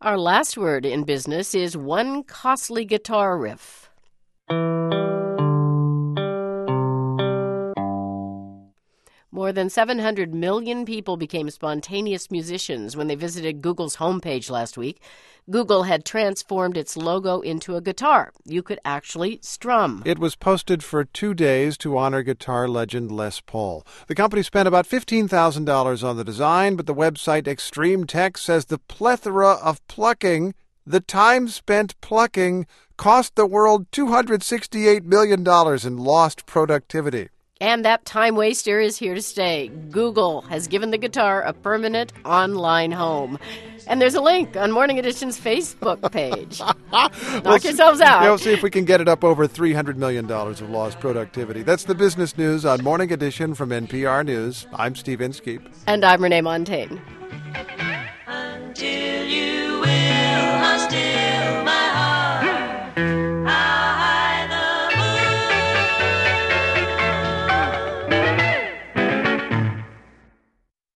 Our last word in business is one costly guitar riff. More than 700 million people became spontaneous musicians when they visited Google's homepage last week. Google had transformed its logo into a guitar. You could actually strum. It was posted for 2 days to honor guitar legend Les Paul. The company spent about $15,000 on the design, but the website Extreme Tech says the plethora of plucking, the time spent plucking, cost the world $268 million in lost productivity. And that time waster is here to stay. Google has given the guitar a permanent online home. And there's a link on Morning Edition's Facebook page. Knock yourselves out. We'll see if we can get it up over $300 million of lost productivity. That's the business news on Morning Edition from NPR News. I'm Steve Inskeep. And I'm Renee Montaigne.